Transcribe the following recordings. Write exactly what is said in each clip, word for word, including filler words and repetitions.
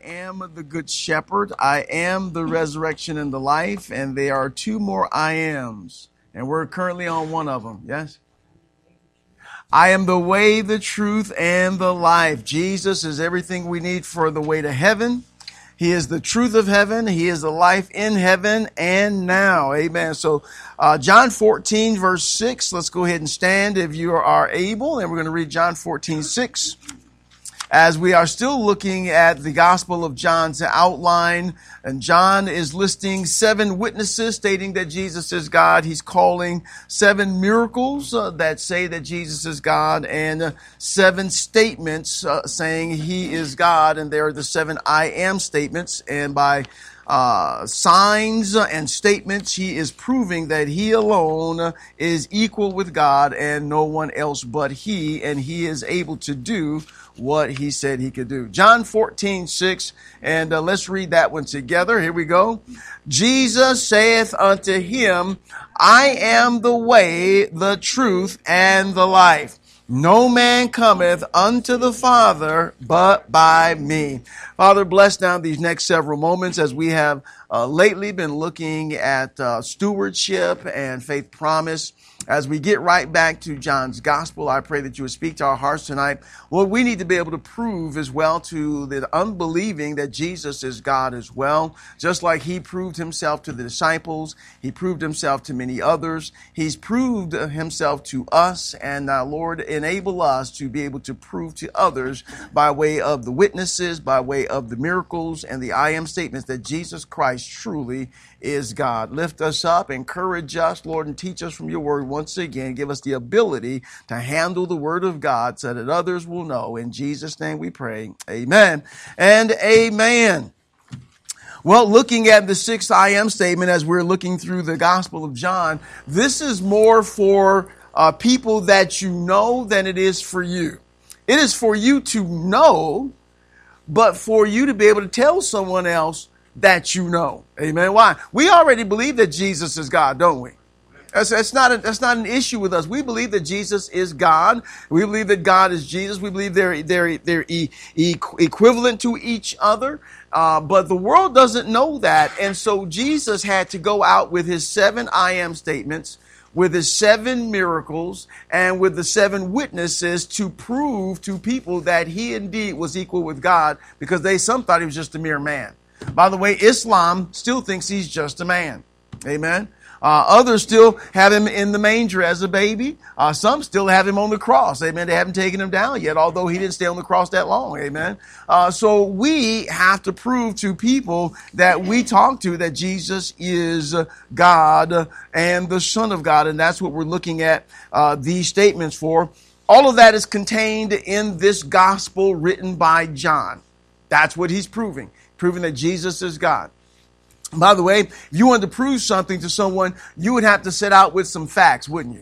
am the good shepherd. I am the resurrection and the life. And there are two more I ams. And we're currently on one of them. Yes? I am the way, the truth, and the life. Jesus is everything we need for the way to heaven. He is the truth of heaven. He is the life in heaven and now. Amen. So uh, John fourteen, verse six. Let's go ahead and stand if you are able. And we're going to read John fourteen, six. As we are still looking at the Gospel of John's outline, and John is listing seven witnesses stating that Jesus is God. He's calling seven miracles uh, that say that Jesus is God, and uh, seven statements uh, saying he is God, and they are the seven I am statements. And by uh, signs and statements, he is proving that he alone is equal with God and no one else but he, and he is able to do what he said he could do. John fourteen, six, and uh, let's read that one together. Here we go. Jesus saith unto him, I am the way, the truth, and the life. No man cometh unto the Father but by me. Father, bless now these next several moments as we have uh, lately been looking at uh, stewardship and faith promise. As we get right back to John's gospel, I pray that you would speak to our hearts tonight. What we need to be able to prove as well to the unbelieving that Jesus is God as well. Just like he proved himself to the disciples, he proved himself to many others. He's proved himself to us, and uh, Lord, enable us to be able to prove to others by way of the witnesses, by way of the miracles and the I am statements that Jesus Christ truly is God. Lift us up, encourage us, Lord, and teach us from your word once again. Give us the ability to handle the word of God so that others will know. In Jesus' name we pray. Amen and amen. Well, looking at the sixth I am statement as we're looking through the Gospel of John, this is more for uh, people that you know than it is for you. It is for you to know, but for you to be able to tell someone else that you know. Amen. Why? We already believe that Jesus is God, don't we? That's, that's not a, that's not an issue with us. We believe that Jesus is God. We believe that God is Jesus. We believe they're they're they're e, e, equivalent to each other. Uh, but the world doesn't know that, and so Jesus had to go out with his seven I am statements, with his seven miracles, and with the seven witnesses to prove to people that he indeed was equal with God, because they some thought he was just a mere man. By the way, Islam still thinks he's just a man. Amen. Uh, others still have him in the manger as a baby. Uh, some still have him on the cross. Amen. They haven't taken him down yet, although he didn't stay on the cross that long. Amen. Uh, so we have to prove to people that we talk to that Jesus is God and the Son of God. And that's what we're looking at uh, these statements for. All of that is contained in this gospel written by John. That's what he's proving. Proving that Jesus is God. By the way, if you wanted to prove something to someone, you would have to set out with some facts, wouldn't you?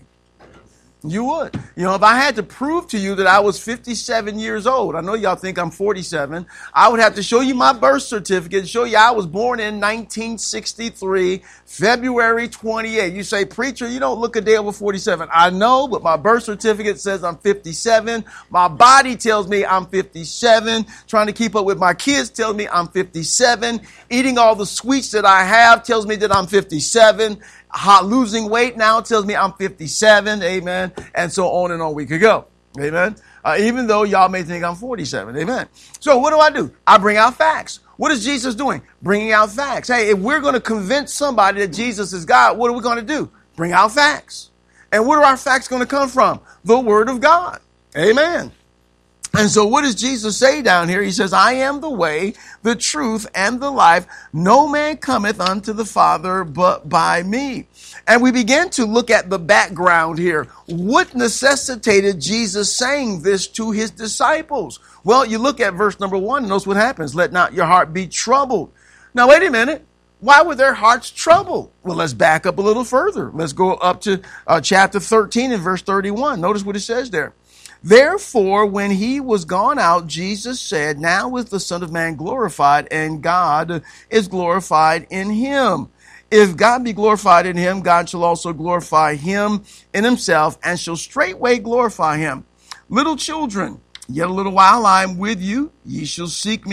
You would. You know, if I had to prove to you that I was fifty-seven years old, I know y'all think I'm forty-seven, I would have to show you my birth certificate, show you I was born in nineteen sixty-three, February twenty-eighth. You say, preacher, you don't look a day over forty-seven. I know, but my birth certificate says I'm fifty-seven. My body tells me I'm fifty-seven. Trying to keep up with my kids tells me I'm fifty-seven. Eating all the sweets that I have tells me that I'm fifty-seven. Hot losing weight now tells me I'm fifty-seven, amen, and so on and on we could go, amen, uh, even though y'all may think I'm forty-seven, amen. So what do I do? I bring out facts. What is Jesus doing? Bringing out facts. Hey, if we're going to convince somebody that Jesus is God, what are we going to do? Bring out facts. And where are our facts going to come from? The Word of God, amen. And so what does Jesus say down here? He says, I am the way, the truth, and the life. No man cometh unto the Father but by me. And we begin to look at the background here. What necessitated Jesus saying this to his disciples? Well, you look at verse number one, and notice what happens. Let not your heart be troubled. Now, wait a minute. Why were their hearts troubled? Well, let's back up a little further. Let's go up to uh, chapter thirteen and verse thirty-one. Notice what it says there. Therefore, when he was gone out, Jesus said, now is the Son of Man glorified, and God is glorified in him. If God be glorified in him, God shall also glorify him in himself, and shall straightway glorify him. Little children, yet a little while I am with you. Ye shall seek me.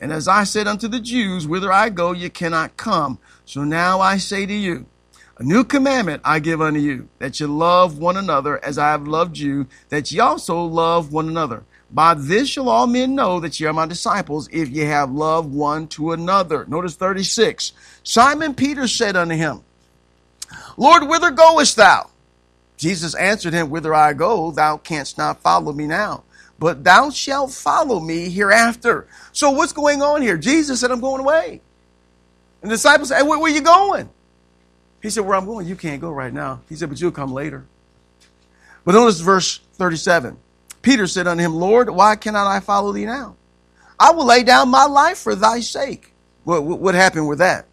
And as I said unto the Jews, whither I go, ye cannot come. So now I say to you, a new commandment I give unto you, that ye love one another as I have loved you, that ye also love one another. By this shall all men know that ye are my disciples, if ye have love one to another. Notice thirty-six. Simon Peter said unto him, Lord, whither goest thou? Jesus answered him, whither I go, thou canst not follow me now, but thou shalt follow me hereafter. So what's going on here? Jesus said, I'm going away. And the disciples said, hey, where, where are you going? He said, where I'm going, you can't go right now. He said, but you'll come later. But notice verse thirty-seven. Peter said unto him, Lord, why cannot I follow thee now? I will lay down my life for thy sake. What, what, what happened with that?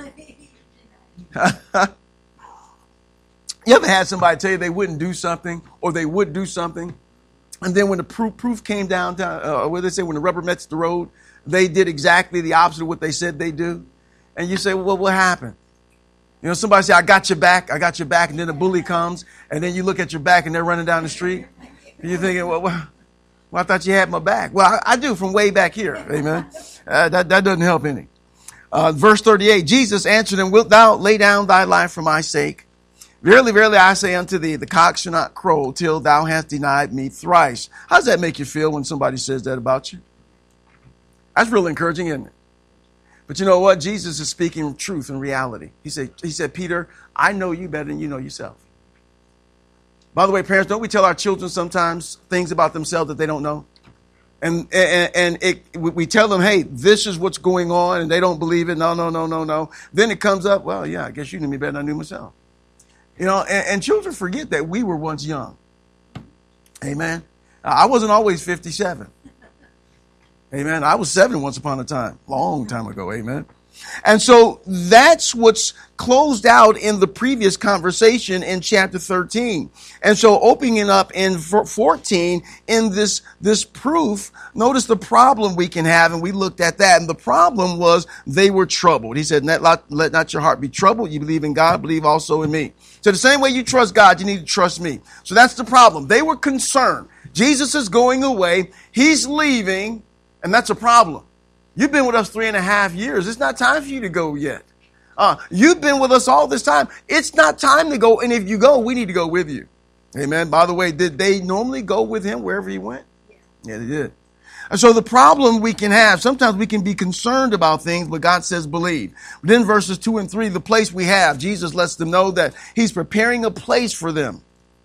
You ever had somebody tell you they wouldn't do something or they would do something? And then when the proof, proof came down, down uh, what they say, when the rubber meets the road, they did exactly the opposite of what they said they do. And you say, well, what happened? You know, somebody say, I got your back, I got your back. And then a bully comes and then you look at your back and they're running down the street. And you're thinking, well, well, well I thought you had my back. Well, I, I do from way back here. Amen. Uh, that, that doesn't help any. Uh, verse thirty-eight, Jesus answered him, wilt thou lay down thy life for my sake? Verily, verily, I say unto thee, the cock shall not crow till thou hast denied me thrice. How does that make you feel when somebody says that about you? That's real encouraging, isn't it? But you know what? Jesus is speaking truth and reality. He said, he said, Peter, I know you better than you know yourself. By the way, parents, don't we tell our children sometimes things about themselves that they don't know? And and, and it, we tell them, hey, this is what's going on, and they don't believe it. No, no, no, no, no. Then it comes up, well, yeah, I guess you knew me better than I knew myself. You know, and, and children forget that we were once young. Amen. I wasn't always fifty-seven. Amen. I was seven once upon a time, long time ago. Amen. And so that's what's closed out in the previous conversation in chapter thirteen. And so opening up in fourteen in this, this proof, notice the problem we can have. And we looked at that. And the problem was they were troubled. He said, let not, let not your heart be troubled. You believe in God, believe also in me. So the same way you trust God, you need to trust me. So that's the problem. They were concerned. Jesus is going away. He's leaving. And that's a problem. You've been with us three and a half years. It's not time for you to go yet. Uh, you've been with us all this time. It's not time to go. And if you go, we need to go with you. Amen. By the way, did they normally go with him wherever he went? Yeah, yeah they did. And so the problem we can have, sometimes we can be concerned about things, but God says believe. But then verses two and three, the place we have, Jesus lets them know that he's preparing a place for them.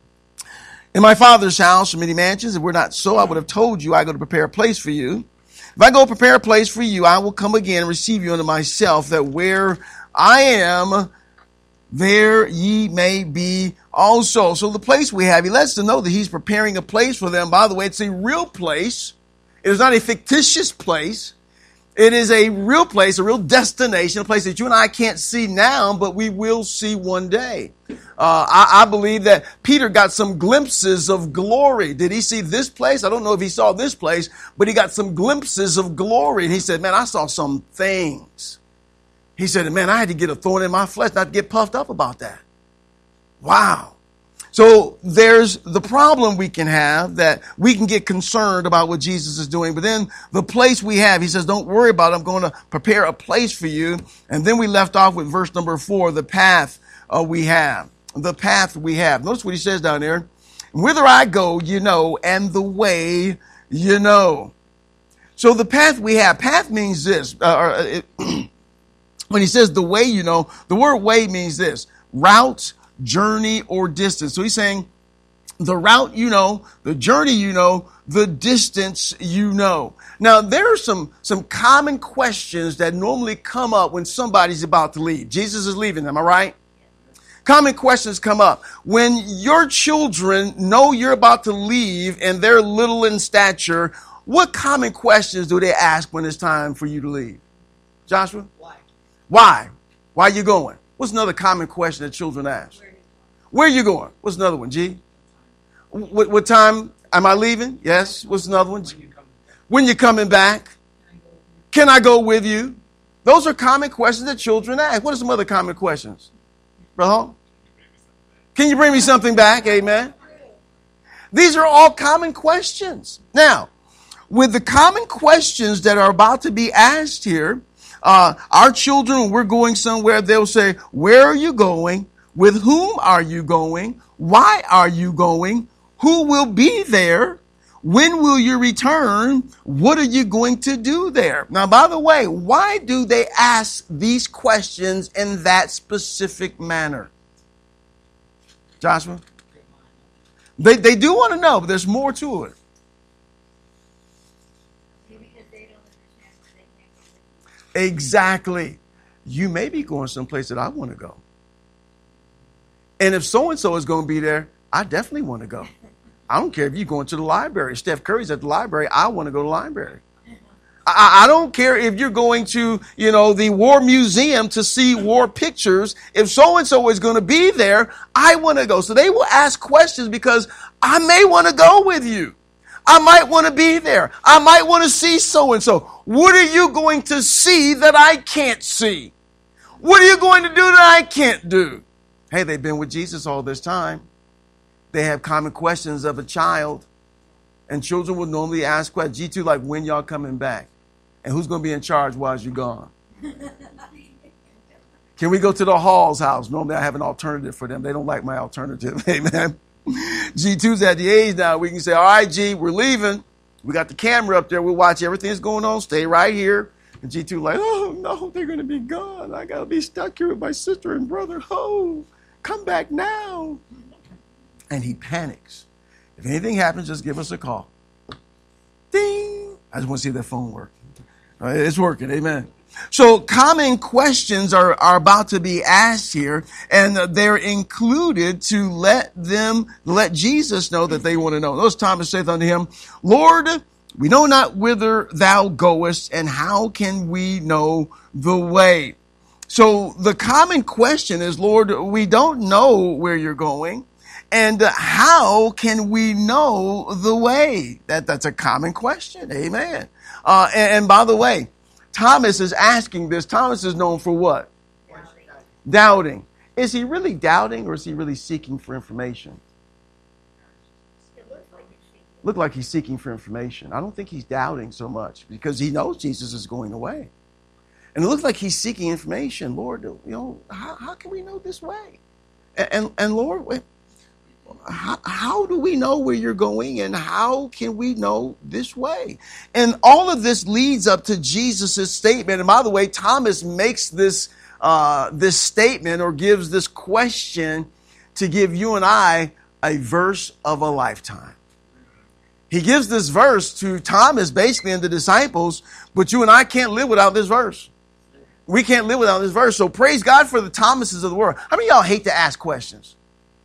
In my Father's house are many mansions. If we're not so, I would have told you I go to prepare a place for you. If I go prepare a place for you, I will come again and receive you unto myself, that where I am, there ye may be also. So the place we have, he lets them know that he's preparing a place for them. By the way, it's a real place. It is not a fictitious place. It is a real place, a real destination, a place that you and I can't see now, but we will see one day. Uh, I, I believe that Peter got some glimpses of glory. Did he see this place? I don't know if he saw this place, but he got some glimpses of glory. And he said, man, I saw some things. He said, man, I had to get a thorn in my flesh not to get puffed up about that. Wow. So there's the problem we can have, that we can get concerned about what Jesus is doing. But then the place we have, he says, don't worry about it. I'm going to prepare a place for you. And then we left off with verse number four, the path uh, we have. The path we have. Notice what he says down there. Whither I go, you know, and the way you know. So the path we have, path means this. Uh, it, when he says the way you know, the word way means this. Route, journey, or distance. So he's saying the route you know, the journey you know, the distance you know. Now, there are some, some common questions that normally come up when somebody's about to leave. Jesus is leaving, am I right? Common questions come up. When your children know you're about to leave and they're little in stature, what common questions do they ask when it's time for you to leave? Joshua? Why? Why? Why are you going? What's another common question that children ask? Where are you going? What's another one, G? What, what time am I leaving? Yes. What's another one? When you're coming back? Can I go with you? Those are common questions that children ask. What are some other common questions? Brother, can you bring me something back? Amen. These are all common questions. Now, with the common questions that are about to be asked here, uh, our children, when we're going somewhere, they'll say, where are you going? With whom are you going? Why are you going? Who will be there? When will you return? What are you going to do there? Now, by the way, why do they ask these questions in that specific manner? Joshua? They, they do want to know, but there's more to it. Exactly. You may be going someplace that I want to go. And if so-and-so is going to be there, I definitely want to go. I don't care if you're going to the library. Steph Curry's at the library. I want to go to the library. I, I don't care if you're going to, you know, the War Museum to see war pictures. If so-and-so is going to be there, I want to go. So they will ask questions because I may want to go with you. I might want to be there. I might want to see so-and-so. What are you going to see that I can't see? What are you going to do that I can't do? Hey, they've been with Jesus all this time. They have common questions of a child. And children will normally ask questions. G two, like, when y'all coming back? And who's going to be in charge while you're gone? Can we go to the Hall's house? Normally I have an alternative for them. They don't like my alternative. Amen. G two's at the age now we can say, all right, G, we're leaving. We got the camera up there. We'll watch everything that's going on. Stay right here. And G two like, oh, no, they're going to be gone. I got to be stuck here with my sister and brother. Oh, come back now. And he panics. If anything happens, just give us a call. Ding. I just want to see that phone work. All right, it's working. Amen. So common questions are, are about to be asked here, and they're included to let them, let Jesus know that they want to know. Notice Thomas saith unto him, Lord, we know not whither thou goest, and how can we know the way? So the common question is, Lord, we don't know where you're going. And how can we know the way? That, that's a common question. Amen. Uh, and, and by the way, Thomas is asking this. Thomas is known for what? Doubting. Doubting. Is he really doubting, or is he really seeking for information? It looks like he's seeking. Look like he's seeking for information. I don't think he's doubting so much because he knows Jesus is going away. And it looks like he's seeking information. Lord, you know, how, how can we know this way? And, and, and Lord, wait, How, how do we know where you're going, and how can we know this way? And all of this leads up to Jesus' statement. And by the way, Thomas makes this uh, this statement or gives this question to give you and I a verse of a lifetime. He gives this verse to Thomas basically and the disciples, but you and I can't live without this verse. We can't live without this verse. So praise God for the Thomases of the world. How many of y'all hate to ask questions?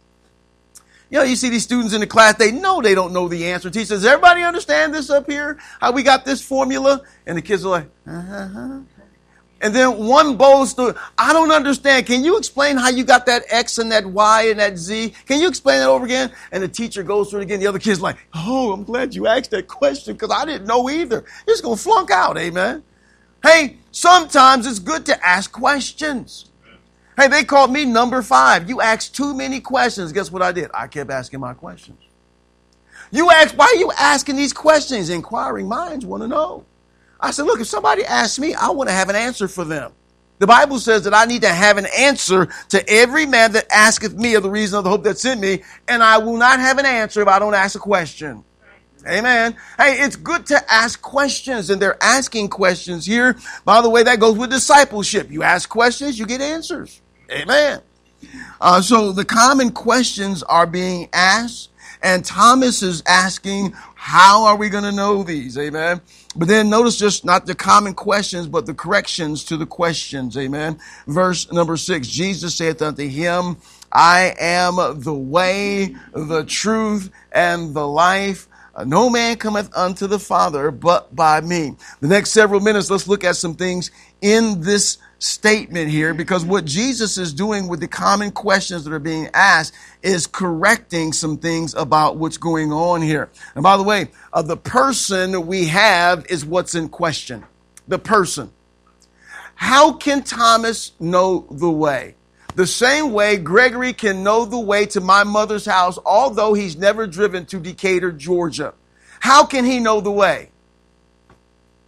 You know, you see these students in the class, they know they don't know the answer. Teacher says, everybody understand this up here? How we got this formula? And the kids are like, uh-huh. And then one bold student, I don't understand. Can you explain how you got that X and that Y and that Z? Can you explain that over again? And the teacher goes through it again. The other kid's like, oh, I'm glad you asked that question because I didn't know either. You're just going to flunk out, amen? Hey, sometimes it's good to ask questions. Hey, they called me number five. You asked too many questions. Guess what I did? I kept asking my questions. You asked, why are you asking these questions? Inquiring minds want to know. I said, look, if somebody asks me, I want to have an answer for them. The Bible says that I need to have an answer to every man that asketh me of the reason of the hope that sent me, and I will not have an answer if I don't ask a question. Amen. Hey, it's good to ask questions, and they're asking questions here. By the way, that goes with discipleship. You ask questions, you get answers. Amen. Uh, so the common questions are being asked, and Thomas is asking, how are we going to know these? Amen. But then notice just not the common questions, but the corrections to the questions. Amen. Verse number six, Jesus saith unto him, I am the way, the truth, and the life. No man cometh unto the Father but by me. The next several minutes, let's look at some things in this statement here, because what Jesus is doing with the common questions that are being asked is correcting some things about what's going on here. And by the way, uh, the person we have is what's in question. The person. How can Thomas know the way? The same way Gregory can know the way to my mother's house, although he's never driven to Decatur, Georgia. How can he know the way?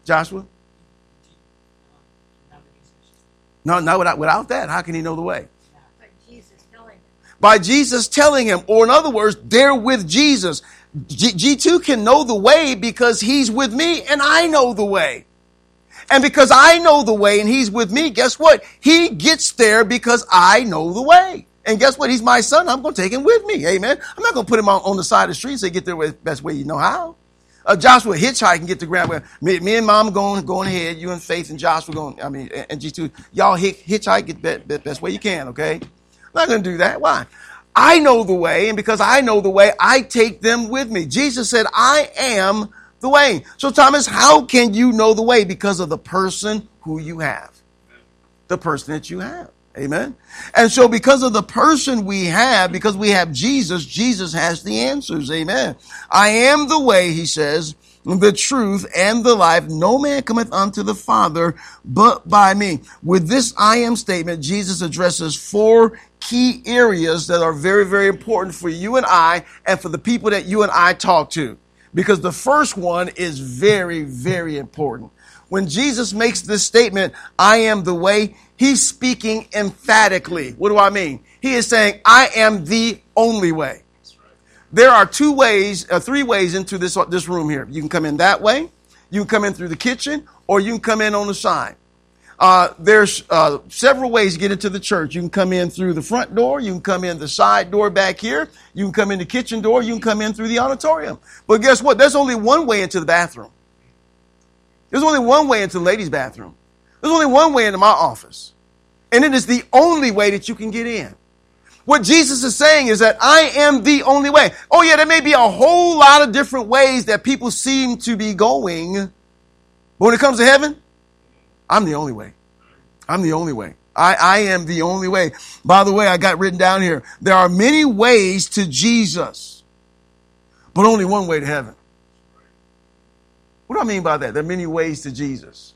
Joshua? No, no, without, without that, how can he know the way? By Jesus telling him. By Jesus telling him, or in other words, they're with Jesus. G- G2 can know the way because he's with me and I know the way. And because I know the way and he's with me, guess what? He gets there because I know the way. And guess what? He's my son. I'm going to take him with me. Amen. I'm not going to put him on, on the side of the street and say, get there the best way you know how. Uh, Joshua hitchhike and get to Grand. Me, me and mom going going ahead. You and Faith and Joshua going. I mean, and G two. Y'all hitch, hitchhike get the best, best way you can. Okay. I'm not going to do that. Why? I know the way, and because I know the way, I take them with me. Jesus said, "I am the way." So, Thomas, how can you know the way? Because of the person who you have, the person that you have. Amen. And so because of the person we have, because we have Jesus, Jesus has the answers. Amen. I am the way, he says, the truth and the life. No man cometh unto the Father but by me. With this I am statement, Jesus addresses four key areas that are very, very important for you and I and for the people that you and I talk to. Because the first one is very, very important. When Jesus makes this statement, I am the way, he's speaking emphatically. What do I mean? He is saying, I am the only way. There are two ways, uh, three ways into this, uh, this room here. You can come in that way, you can come in through the kitchen, or you can come in on the side. Uh, there's uh, several ways to get into the church. You can come in through the front door, you can come in the side door back here, you can come in the kitchen door, you can come in through the auditorium. But guess what? There's only one way into the bathroom. There's only one way into the ladies' bathroom. There's only one way into my office. And it is the only way that you can get in. What Jesus is saying is that I am the only way. Oh yeah, there may be a whole lot of different ways that people seem to be going. But when it comes to heaven, I'm the only way. I'm the only way. I, I am the only way. By the way, I got written down here, there are many ways to Jesus, but only one way to heaven. What do I mean by that? There are many ways to Jesus.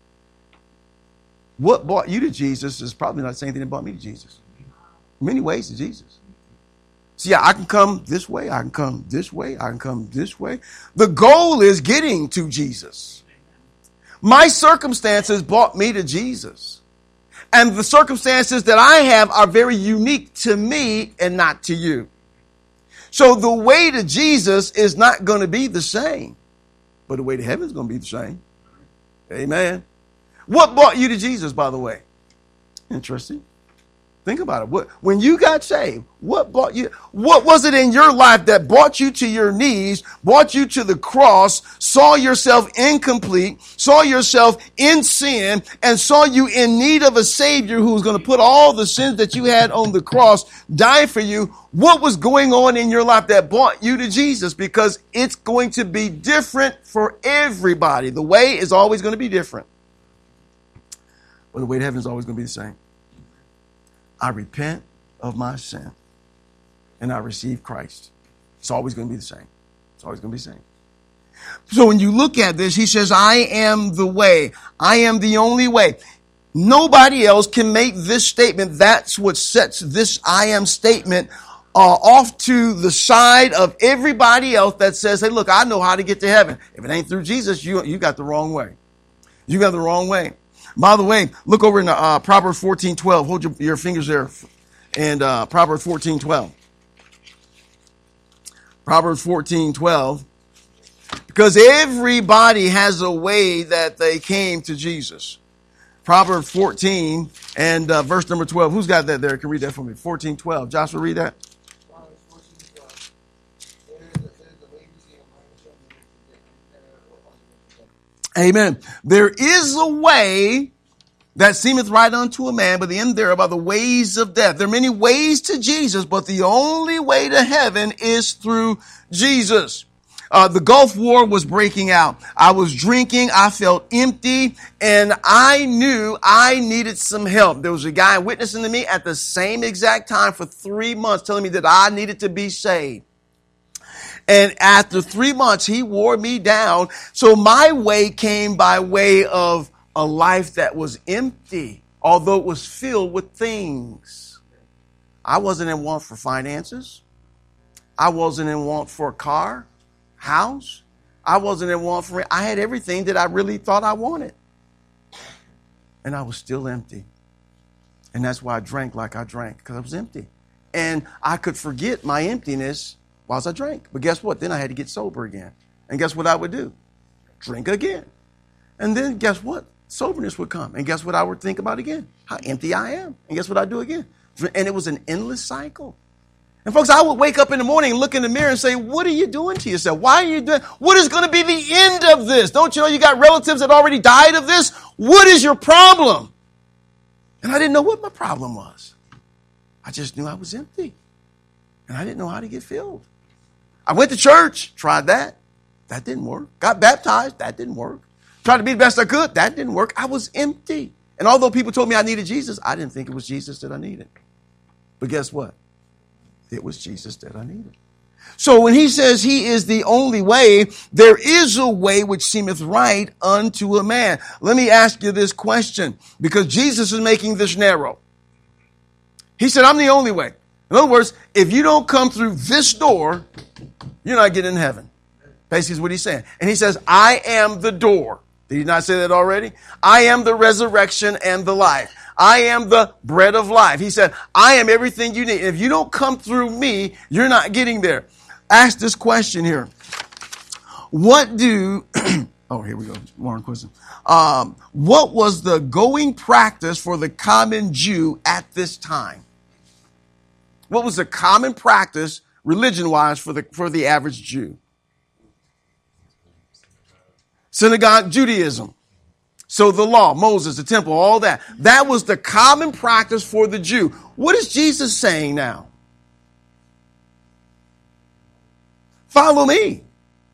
What brought you to Jesus is probably not the same thing that brought me to Jesus. Many ways to Jesus. See, I can come this way. I can come this way. I can come this way. The goal is getting to Jesus. My circumstances brought me to Jesus. And the circumstances that I have are very unique to me and not to you. So the way to Jesus is not going to be the same. But the way to heaven is going to be the same. Amen. What brought you to Jesus, by the way? Interesting. Think about it. What, when you got saved, what brought you? What was it in your life that brought you to your knees, brought you to the cross, saw yourself incomplete, saw yourself in sin, and saw you in need of a Savior who was going to put all the sins that you had on the cross, die for you? What was going on in your life that brought you to Jesus? Because it's going to be different for everybody. The way is always going to be different. But the way to heaven is always going to be the same. I repent of my sin and I receive Christ. It's always going to be the same. It's always going to be the same. So when you look at this, he says, I am the way. I am the only way. Nobody else can make this statement. That's what sets this I am statement uh, off to the side of everybody else that says, hey, look, I know how to get to heaven. If it ain't through Jesus, you, you got the wrong way. You got the wrong way. By the way, look over in uh, Proverbs fourteen twelve. Hold your, your fingers there. And uh, Proverbs fourteen twelve. Proverbs fourteen twelve. Because everybody has a way that they came to Jesus. Proverbs fourteen and uh, verse number twelve. Who's got that there? Can read that for me. fourteen twelve. Joshua, read that. Amen. There is a way that seemeth right unto a man, but the end thereof are the ways of death. There are many ways to Jesus, but the only way to heaven is through Jesus. Uh, the Gulf War was breaking out. I was drinking. I felt empty, and I knew I needed some help. There was a guy witnessing to me at the same exact time for three months telling me that I needed to be saved. And after three months, he wore me down. So my way came by way of a life that was empty, although it was filled with things. I wasn't in want for finances. I wasn't in want for a car, house. I wasn't in want for it. I had everything that I really thought I wanted. And I was still empty. And that's why I drank like I drank, because I was empty. And I could forget my emptiness whilst I drank. But guess what? Then I had to get sober again. And guess what I would do? Drink again. And then guess what? Soberness would come. And guess what I would think about again? How empty I am. And guess what I'd do again? And it was an endless cycle. And folks, I would wake up in the morning and look in the mirror and say, what are you doing to yourself? Why are you doing? What is going to be the end of this? Don't you know you got relatives that already died of this? What is your problem? And I didn't know what my problem was. I just knew I was empty. And I didn't know how to get filled. I went to church, tried that. That didn't work. Got baptized. That didn't work. Tried to be the best I could. That didn't work. I was empty. And although people told me I needed Jesus, I didn't think it was Jesus that I needed. But guess what? It was Jesus that I needed. So when he says he is the only way, there is a way which seemeth right unto a man. Let me ask you this question, because Jesus is making this narrow. He said, I'm the only way. In other words, if you don't come through this door, you're not getting in heaven. Basically is what he's saying. And he says, I am the door. Did he not say that already? I am the resurrection and the life. I am the bread of life. He said, I am everything you need. If you don't come through me, you're not getting there. Ask this question here. What do, oh, here we go. More question. Um, what was the going practice for the common Jew at this time? What was the common practice, religion-wise, for the, for the average Jew? Synagogue Judaism. So the law, Moses, the temple, all that. That was the common practice for the Jew. What is Jesus saying now? Follow me.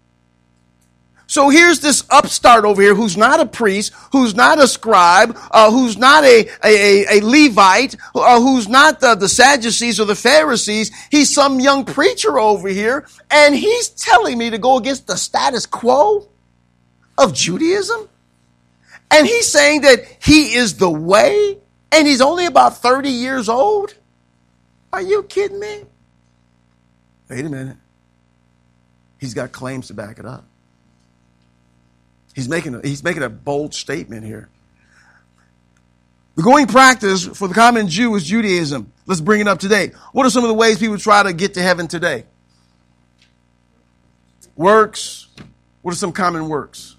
So here's this upstart over here who's not a priest, who's not a scribe, uh, who's not a, a, a Levite, uh, who's not the, the Sadducees or the Pharisees. He's some young preacher over here, and he's telling me to go against the status quo of Judaism? And he's saying that he is the way, and he's only about thirty years old? Are you kidding me? Wait a minute. He's got claims to back it up. He's making a, he's making a bold statement here. The going practice for the common Jew is Judaism. Let's bring it up today. What are some of the ways people try to get to heaven today? Works. What are some common works?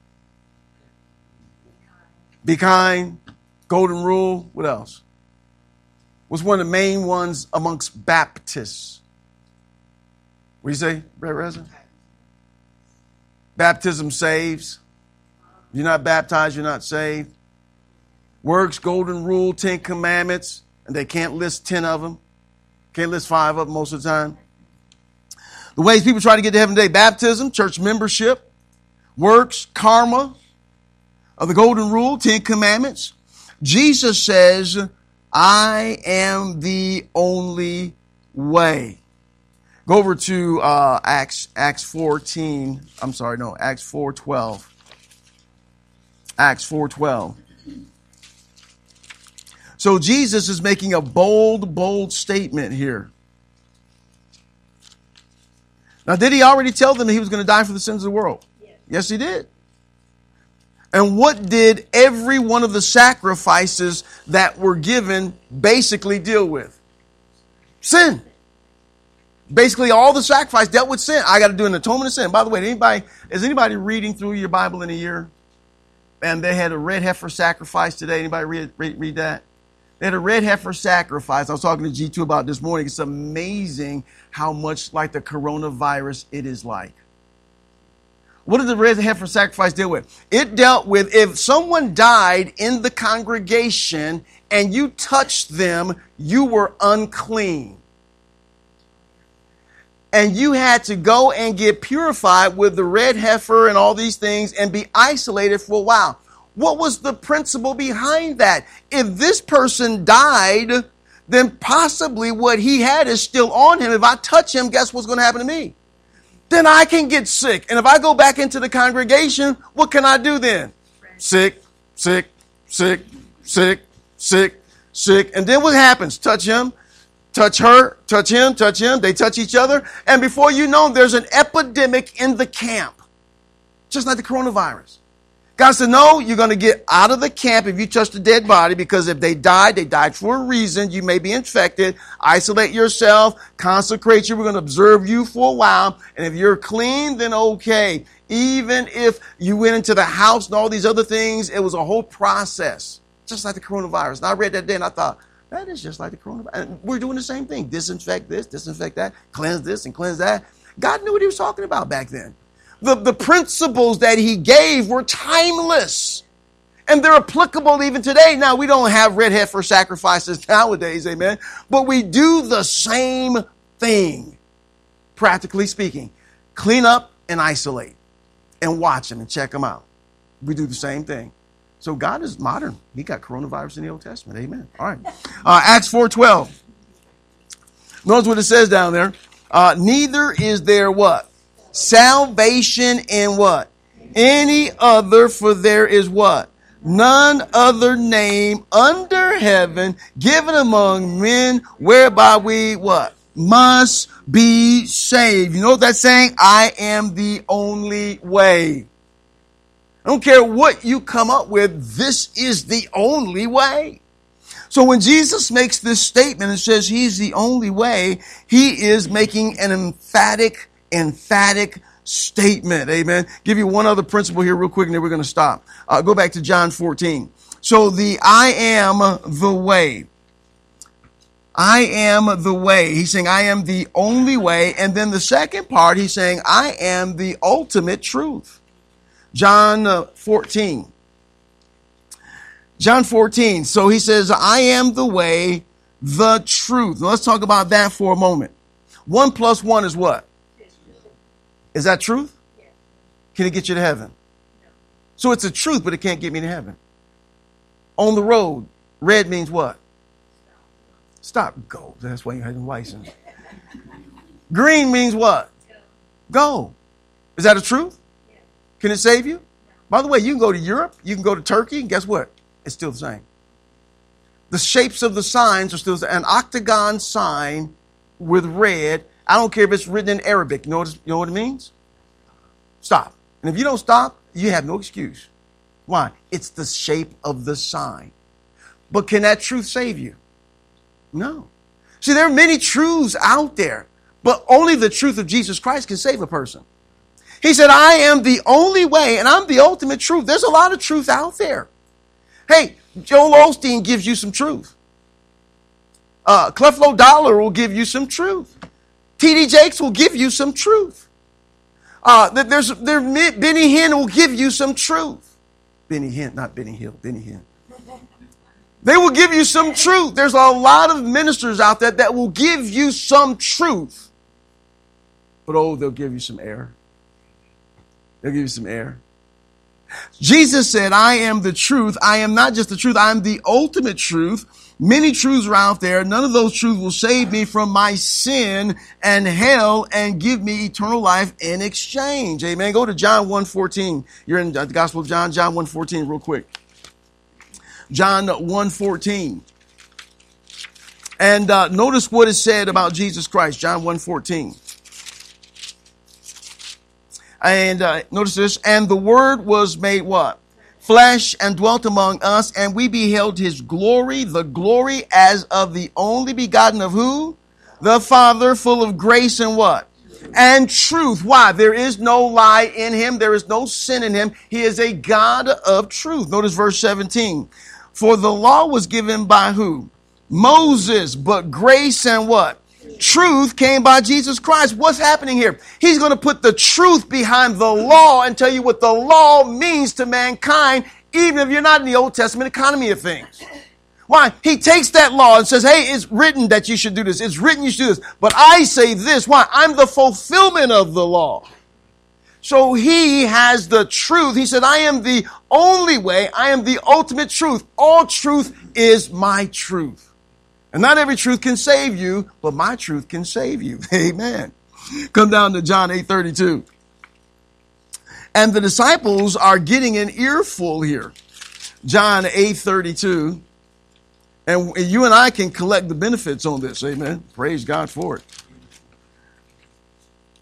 Be kind, golden rule. What else? What's one of the main ones amongst Baptists? What do you say, Brett Reza? Baptism saves. You're not baptized, you're not saved. Works, golden rule, Ten Commandments, and they can't list ten of them. Can't list five of them most of the time. The ways people try to get to heaven today: baptism, church membership, works, karma, of the golden rule, Ten Commandments. Jesus says, I am the only way. Go over to uh, Acts Acts fourteen. I'm sorry, no, Acts four twelve. Acts four twelve. So Jesus is making a bold, bold statement here. Now, did he already tell them that he was going to die for the sins of the world? Yes, yes he did. And what did every one of the sacrifices that were given basically deal with? Sin. Basically, all the sacrifice dealt with sin. I got to do an atonement of sin. By the way, anybody is anybody reading through your Bible in a year? And they had a red heifer sacrifice today. Anybody read, read, read that? They had a red heifer sacrifice. I was talking to G two about this morning. It's amazing how much like the coronavirus it is like. What did the red heifer sacrifice deal with? It dealt with if someone died in the congregation and you touched them, you were unclean. And you had to go and get purified with the red heifer and all these things and be isolated for a while. What was the principle behind that? If this person died, then possibly what he had is still on him. If I touch him, guess what's going to happen to me? Then I can get sick. And if I go back into the congregation, what can I do then? Sick, sick, sick, sick, sick, sick. And then what happens? Touch him, touch her, touch him, touch him. They touch each other. And before you know, there's an epidemic in the camp. just like the coronavirus. God said, no, you're going to get out of the camp if you touch the dead body, because if they died, they died for a reason. You may be infected. Isolate yourself, consecrate you. We're going to observe you for a while. And if you're clean, then okay. Even if you went into the house and all these other things, it was a whole process, just like the coronavirus. And I read that day and I thought, that is just like the coronavirus. And we're doing the same thing. Disinfect this, disinfect that, cleanse this and cleanse that. God knew what he was talking about back then. The, the principles that he gave were timeless, and they're applicable even today. Now, we don't have red heifer sacrifices nowadays, amen, but we do the same thing, practically speaking. Clean up and isolate and watch them and check them out. We do the same thing. So God is modern. He got coronavirus in the Old Testament, amen. All right. Uh, Acts four twelve. Notice what it says down there. Uh, neither is there what? Salvation in what? Any other, for there is what? None other name under heaven given among men whereby we what? Must be saved. You know what that's saying? I am the only way. I don't care what you come up with. This is the only way. So when Jesus makes this statement and says he's the only way, he is making an emphatic emphatic statement. Amen. Give you one other principle here real quick and then we're going to stop. Uh, go back to John fourteen. So the I am the way. I am the way. He's saying I am the only way. And then the second part, he's saying I am the ultimate truth. John uh, fourteen. John fourteen. So he says I am the way, the truth. Now let's talk about that for a moment. One plus one is what? Is that truth? Yes. Can it get you to heaven? No. So it's a truth, but it can't get me to heaven. On the road, red means what? Stop. Stop. Go. That's why you have a license. Green means what? Go. Go. Is that a truth? Yes. Can it save you? No. By the way, you can go to Europe, you can go to Turkey, and guess what? It's still the same. The shapes of the signs are still the same. An octagon sign with red. I don't care if it's written in Arabic. You know what, you know what it means? Stop. And if you don't stop, you have no excuse. Why? It's the shape of the sign. But can that truth save you? No. See, there are many truths out there, but only the truth of Jesus Christ can save a person. He said, I am the only way, and I'm the ultimate truth. There's a lot of truth out there. Hey, Joel Osteen gives you some truth. Uh, Creflo Dollar will give you some truth. T D Jakes will give you some truth. Uh, there's, there, Benny Hinn will give you some truth. Benny Hinn, not Benny Hill, Benny Hinn. They will give you some truth. There's a lot of ministers out there that will give you some truth. But oh, they'll give you some air. They'll give you some air. Jesus said, I am the truth. I am not just the truth. I am the ultimate truth. Many truths are out there. None of those truths will save me from my sin and hell and give me eternal life in exchange. Amen. Go to John one fourteen. You're in the Gospel of John, John one fourteen real quick. John one fourteen. And uh, notice what is said about Jesus Christ. John one fourteen. And uh, notice this. And the Word was made what? Flesh, and dwelt among us, and we beheld his glory, the glory as of the only begotten of who? The Father, full of grace and what? And truth. Why? There is no lie in him. There is no sin in him. He is a God of truth. Notice verse seventeen. For the law was given by who? Moses, but grace and what? Truth came by Jesus Christ. What's happening here? He's going to put the truth behind the law and tell you what the law means to mankind, even if you're not in the Old Testament economy of things. Why? He takes that law and says, hey, it's written that you should do this. It's written you should do this. But I say this. Why? I'm the fulfillment of the law. So he has the truth. He said, I am the only way. I am the ultimate truth. All truth is my truth. And not every truth can save you, but my truth can save you. Amen. Come down to John eight thirty-two. And the disciples are getting an earful here. John eight thirty-two. And you and I can collect the benefits on this. Amen. Praise God for it.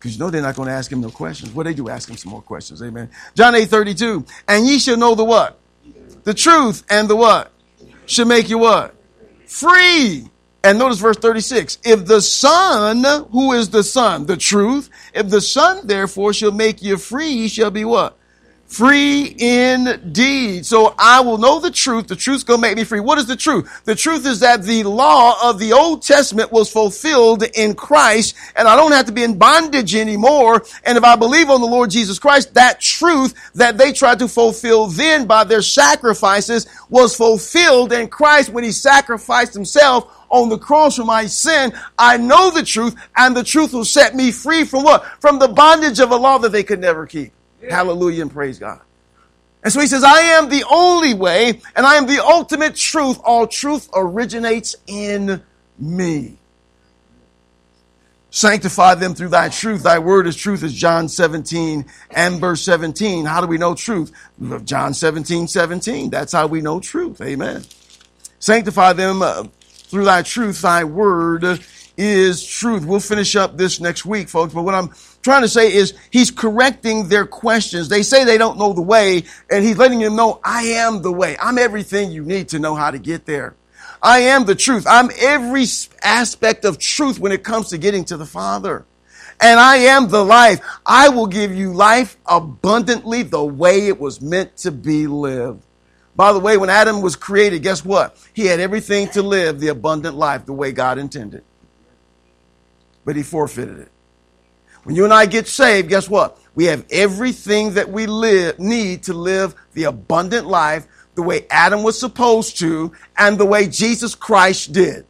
Because you know they're not going to ask him no questions. What they do, ask him some more questions. Amen. John eight thirty-two. And ye shall know the what? The truth, and the what? Shall make you what? Free. And notice verse thirty-six. If the Son, who is the Son? The truth. If the Son, therefore, shall make you free, ye shall be what? Free indeed. So I will know the truth. The truth's going to make me free. What is the truth? The truth is that the law of the Old Testament was fulfilled in Christ, and I don't have to be in bondage anymore. And if I believe on the Lord Jesus Christ, that truth that they tried to fulfill then by their sacrifices was fulfilled in Christ when he sacrificed himself on the cross for my sin. I know the truth, and the truth will set me free from what? From the bondage of a law that they could never keep. Yeah. Hallelujah and praise God. And so he says, I am the only way, and I am the ultimate truth. All truth originates in me. Sanctify them through thy truth. Thy word is truth, is John seventeen and verse seventeen. How do we know truth? John seventeen, seventeen. That's how we know truth. Amen. Sanctify them uh, through thy truth. Thy word is truth. We'll finish up this next week, folks. But what I'm trying to say is he's correcting their questions. They say they don't know the way, and he's letting them know, I am the way. I'm everything you need to know how to get there. I am the truth. I'm every aspect of truth when it comes to getting to the Father. And I am the life. I will give you life abundantly the way it was meant to be lived. By the way, when Adam was created, guess what? He had everything to live the abundant life the way God intended. But he forfeited it. When you and I get saved, guess what? We have everything that we live, need to live the abundant life the way Adam was supposed to and the way Jesus Christ did.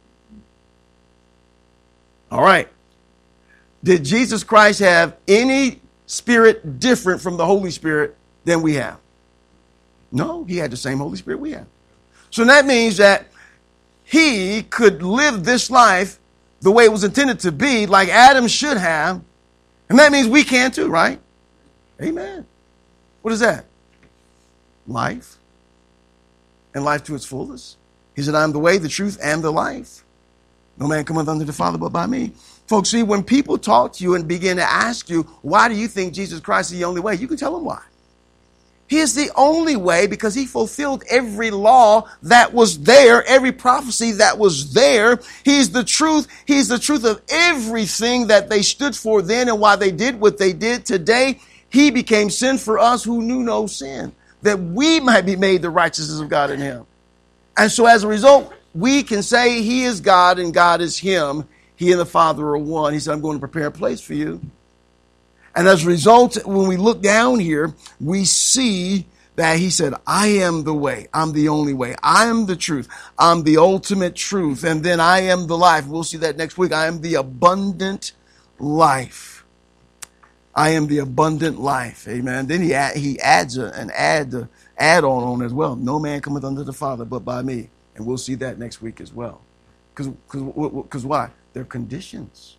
All right. Did Jesus Christ have any spirit different from the Holy Spirit than we have? No, he had the same Holy Spirit we have. So that means that he could live this life the way it was intended to be, like Adam should have. And that means we can too, right? Amen. What is that? Life. And life to its fullest. He said, I am the way, the truth, and the life. No man cometh unto the Father but by me. Folks, see, when people talk to you and begin to ask you, why do you think Jesus Christ is the only way? You can tell them why. He is the only way because he fulfilled every law that was there, every prophecy that was there. He's the truth. He's the truth of everything that they stood for then and why they did what they did. Today, he became sin for us who knew no sin, that we might be made the righteousness of God in him. And so as a result, we can say he is God and God is him. He and the Father are one. He said, I'm going to prepare a place for you. And as a result, when we look down here, we see that he said, I am the way. I'm the only way. I am the truth. I'm the ultimate truth. And then I am the life. We'll see that next week. I am the abundant life. I am the abundant life. Amen. Then he add, he adds a, an add, uh, add on on as well. No man cometh unto the Father but by me. And we'll see that next week as well. Because because why? They're conditions.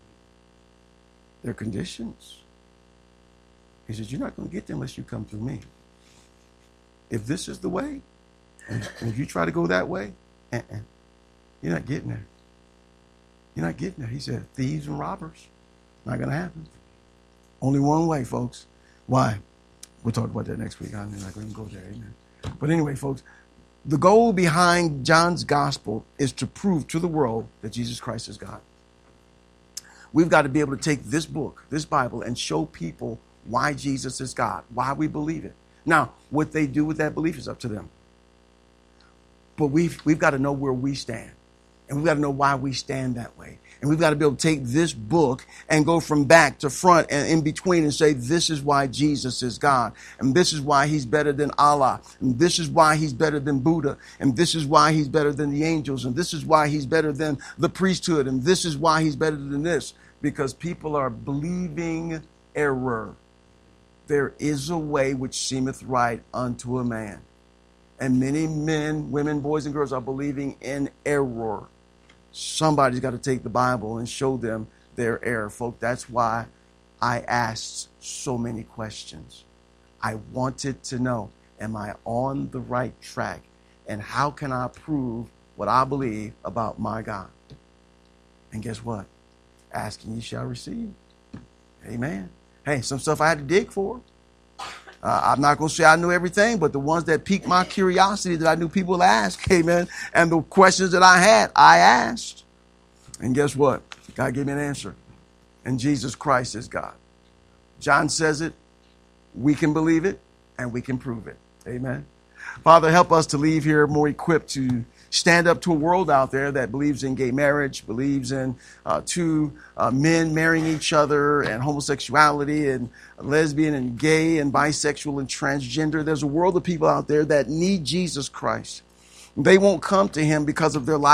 They're conditions. He says, you're not going to get there unless you come through me. If this is the way, and if you try to go that way, uh-uh, you're not getting there. You're not getting there. He said, thieves and robbers. Not going to happen. Only one way, folks. Why? We'll talk about that next week. I'm not going to go there. Amen. But anyway, folks, the goal behind John's gospel is to prove to the world that Jesus Christ is God. We've got to be able to take this book, this Bible, and show people why Jesus is God, why we believe it. Now, what they do with that belief is up to them. But we've, we've got to know where we stand. And we've got to know why we stand that way. And we've got to be able to take this book and go from back to front and in between and say, this is why Jesus is God. And this is why he's better than Allah. And this is why he's better than Buddha. And this is why he's better than the angels. And this is why he's better than the priesthood. And this is why he's better than this. Because people are believing error. There is a way which seemeth right unto a man. And many men, women, boys, and girls are believing in error. Somebody's got to take the Bible and show them their error, folks. That's why I asked so many questions. I wanted to know, am I on the right track? And how can I prove what I believe about my God? And guess what? Ask and ye shall receive. Amen. Hey, some stuff I had to dig for. Uh, I'm not going to say I knew everything, but the ones that piqued my curiosity that I knew people would ask, amen, and the questions that I had, I asked. And guess what? God gave me an answer. And Jesus Christ is God. John says it, we can believe it, and we can prove it. Amen. Father, help us to leave here more equipped to stand up to a world out there that believes in gay marriage, believes in uh, two uh, men marrying each other, and homosexuality and lesbian and gay and bisexual and transgender. There's a world of people out there that need Jesus Christ. They won't come to him because of their life.